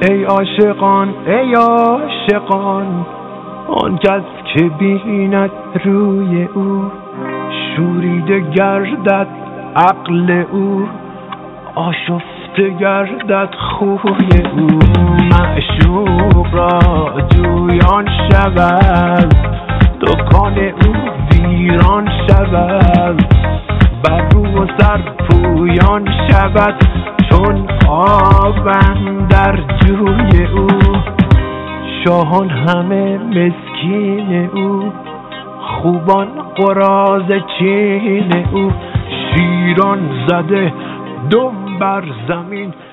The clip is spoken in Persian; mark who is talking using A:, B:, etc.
A: ای عاشقان ای عاشقان، آن کس که بیند روی او شوریده گردد عقل او، آشفته گردد خوی او. معشوق را جویان شود، دکان او ویران شود، بر رو و سر پویان شود چون آب اندر جوی او. شاهان همه مسکین او، خوبان قراضه چین او، شیران زده دم بر زمین